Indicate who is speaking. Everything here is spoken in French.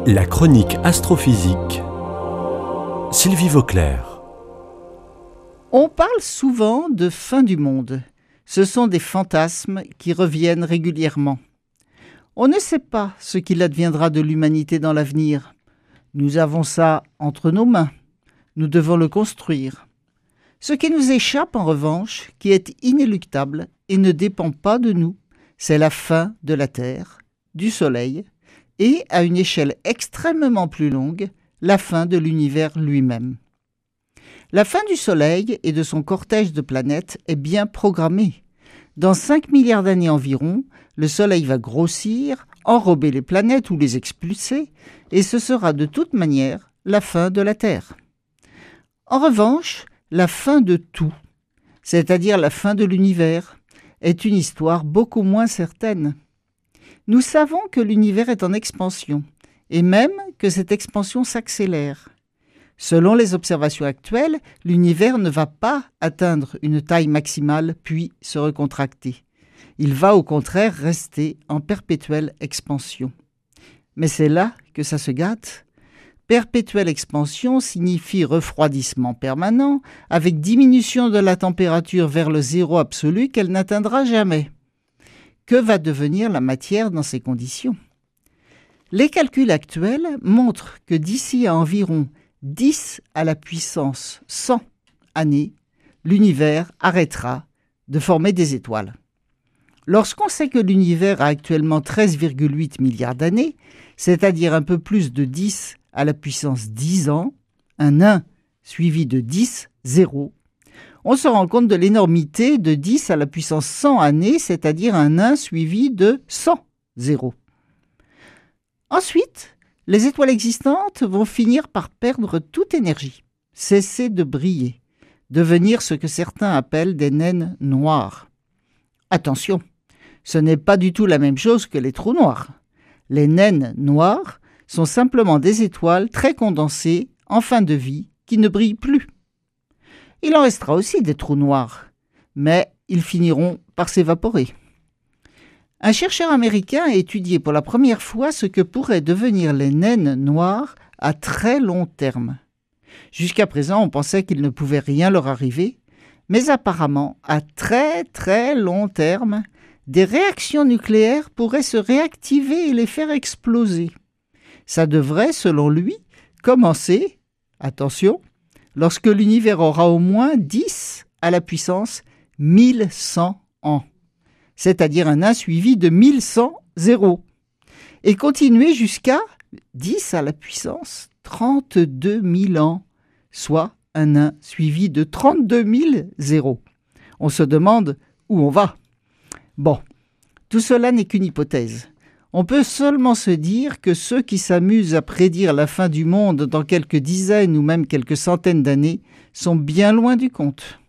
Speaker 1: La chronique astrophysique. Sylvie Vauclair.
Speaker 2: On parle souvent de fin du monde. Ce sont des fantasmes qui reviennent régulièrement. On ne sait pas ce qu'il adviendra de l'humanité dans l'avenir. Nous avons ça entre nos mains. Nous devons le construire. Ce qui nous échappe en revanche, qui est inéluctable et ne dépend pas de nous, c'est la fin de la Terre, du Soleil, et, à une échelle extrêmement plus longue, la fin de l'univers lui-même. La fin du Soleil et de son cortège de planètes est bien programmée. Dans 5 milliards d'années environ, le Soleil va grossir, enrober les planètes ou les expulser, et ce sera de toute manière la fin de la Terre. En revanche, la fin de tout, c'est-à-dire la fin de l'univers, est une histoire beaucoup moins certaine. Nous savons que l'univers est en expansion, et même que cette expansion s'accélère. Selon les observations actuelles, l'univers ne va pas atteindre une taille maximale puis se recontracter. Il va au contraire rester en perpétuelle expansion. Mais c'est là que ça se gâte. Perpétuelle expansion signifie refroidissement permanent, avec diminution de la température vers le zéro absolu qu'elle n'atteindra jamais. Que va devenir la matière dans ces conditions ? Les calculs actuels montrent que d'ici à environ 10 à la puissance 100 années, l'univers arrêtera de former des étoiles. Lorsqu'on sait que l'univers a actuellement 13,8 milliards d'années, c'est-à-dire un peu plus de 10 à la puissance 10 ans, un 1 suivi de 10, 0, on se rend compte de l'énormité de 10 à la puissance 100 années, c'est-à-dire un 1 suivi de 100, 0. Ensuite, les étoiles existantes vont finir par perdre toute énergie, cesser de briller, devenir ce que certains appellent des naines noires. Attention, ce n'est pas du tout la même chose que les trous noirs. Les naines noires sont simplement des étoiles très condensées en fin de vie qui ne brillent plus. Il en restera aussi des trous noirs, mais ils finiront par s'évaporer. Un chercheur américain a étudié pour la première fois ce que pourraient devenir les naines noires à très long terme. Jusqu'à présent, on pensait qu'il ne pouvait rien leur arriver, mais apparemment, à très très long terme, des réactions nucléaires pourraient se réactiver et les faire exploser. Ça devrait, selon lui, commencer, attention, lorsque l'univers aura au moins 10 à la puissance 1100 ans, c'est-à-dire un 1 suivi de 1100 zéros, et continuer jusqu'à 10 à la puissance 32 000 ans, soit un 1 suivi de 32 000 zéros. On se demande où on va. Bon, tout cela n'est qu'une hypothèse. On peut seulement se dire que ceux qui s'amusent à prédire la fin du monde dans quelques dizaines ou même quelques centaines d'années sont bien loin du compte.